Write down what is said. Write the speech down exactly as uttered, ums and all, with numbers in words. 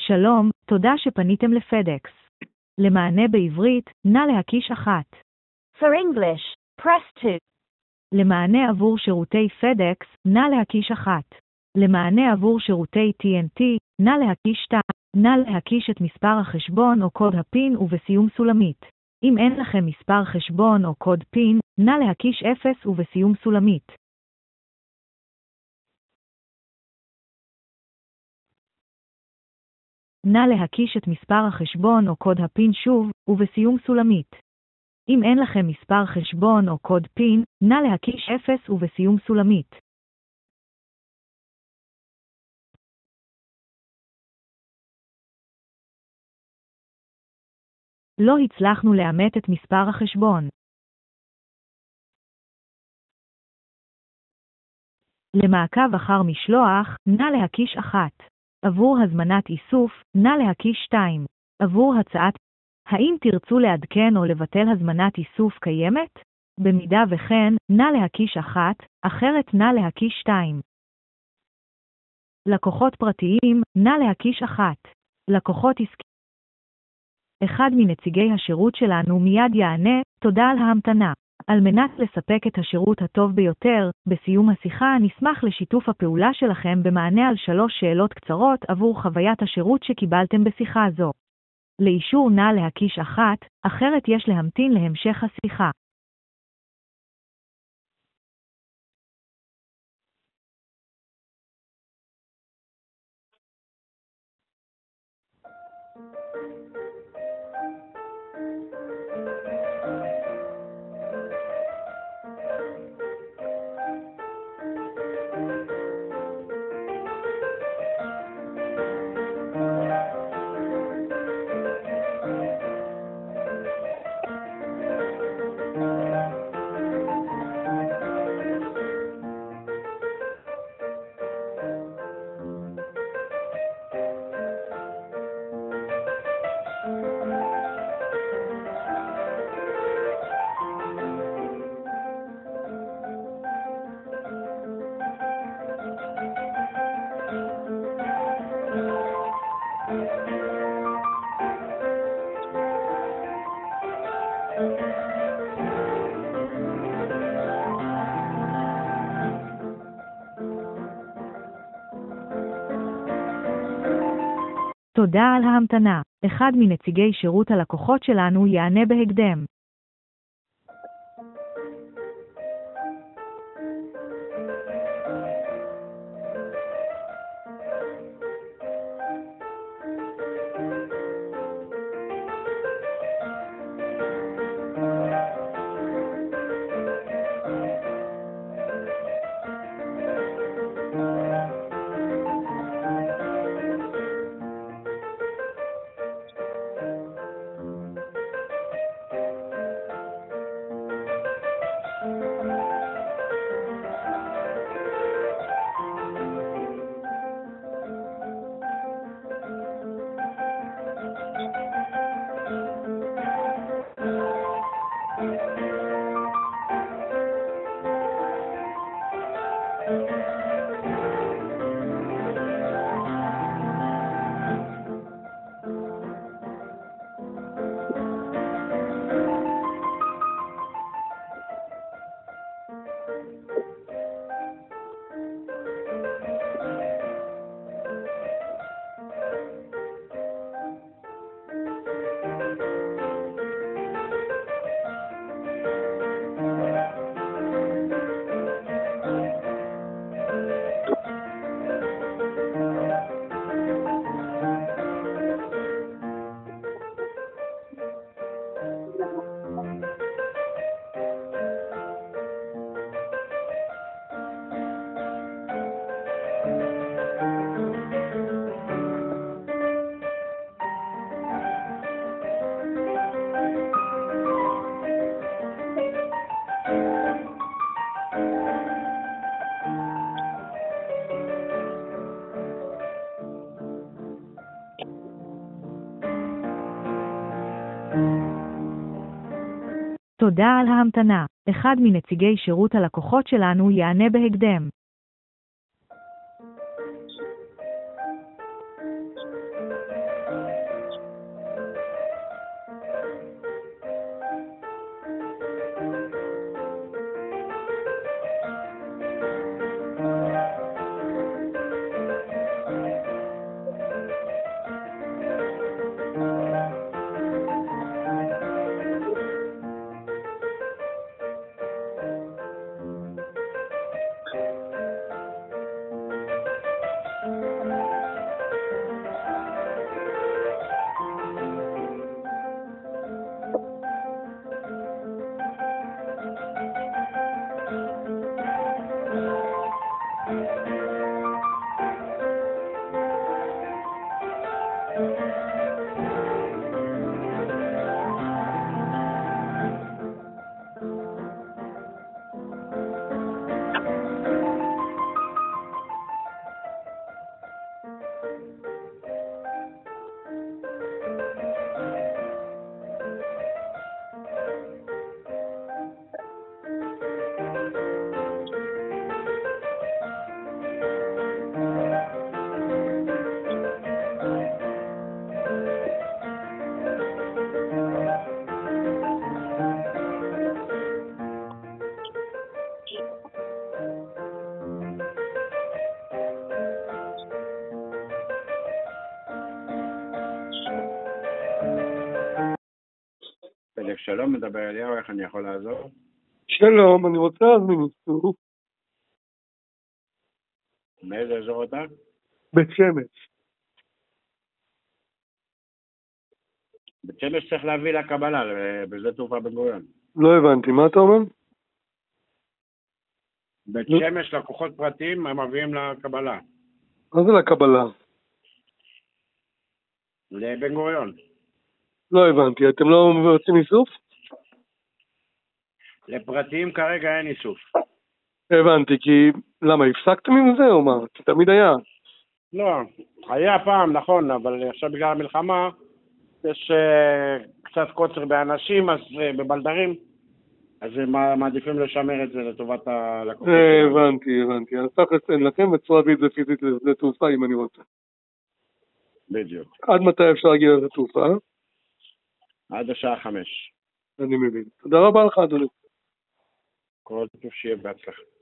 שלום, תודה שפניתם לפדקס. למענה בעברית, נא להקיש אחת. For English, press two. למענה עבור שירותי פדקס, נא להקיש אחת. למענה עבור שירותי טי אן טי, נא להקיש שתיים. נא להקיש את מספר החשבון או קוד הפין ובסיום סולמית. אם אין לכם מספר חשבון או קוד פין, נא להקיש אפס ובסיום סולמית. נא להקיש את מספר החשבון או קוד הפין שוב, ובסיום סולמית. אם אין לכם מספר חשבון או קוד פין, נא להקיש אפס ובסיום סולמית. לא הצלחנו לאמת את מספר החשבון. למעקב אחר משלוח, נא להקיש אחת. עבור הזמנת איסוף, נא להקיש שתיים. עבור הצעת, האם תרצו לעדכן או לבטל הזמנת איסוף קיימת? במידה וכן, נא להקיש אחת, אחרת נא להקיש שתיים. לקוחות פרטיים, נא להקיש אחת. לקוחות עסקיים. אחד מנציגי השירות שלנו מיד יענה, תודה על ההמתנה. על מנת לספק את השירות הטוב ביותר, בסיום השיחה נשמח לשיתוף הפעולה שלכם במענה על שלוש שאלות קצרות עבור חוויית השירות שקיבלתם בשיחה זו. לאישור נא להקיש אחת, אחרת יש להמתין להמשך השיחה. תודה על ההמתנה. אחד מנציגי שירות הלקוחות שלנו יענה בהקדם. תודה על ההמתנה. אחד מנציגי שירות הלקוחות שלנו יענה בהקדם. פלג שלום, מדבר אליהו, איך אני יכול לעזור? שלום, אני רוצה להזמין איסוף. מאיזה אזור אתה? בית שמש. בית שמש צריך להביא לקבלה, בשדה תעופה בן גוריון. לא הבנתי, מה אתה אומר? בית לא. שמש לקוחות פרטיים, הם מביאים לקבלה. מה זה לקבלה? לבן גוריון. לא הבנתי, אתם לא רוצים איסוף? לפרטיים כרגע אין איסוף. הבנתי, כי למה, הפסקתם עם זה או מה? כי תמיד היה. לא, היה פעם, נכון, אבל עכשיו בגלל המלחמה יש uh, קצת קוצר באנשים, אז uh, בבלדרים, אז הם מעדיפים לשמר את זה לטובת הלקוחות. הבנתי, הבנתי. אז צריך לציין לכם וצריך להביא את זה פיזית לשדה תעופה אם אני רוצה. בדיוק. עד מתי אפשר להגיע לשדה תעופה? עד השעה חמש. אני מבין. תודה רבה לך, אדוני. כל טוב שיהיה בהצלחה.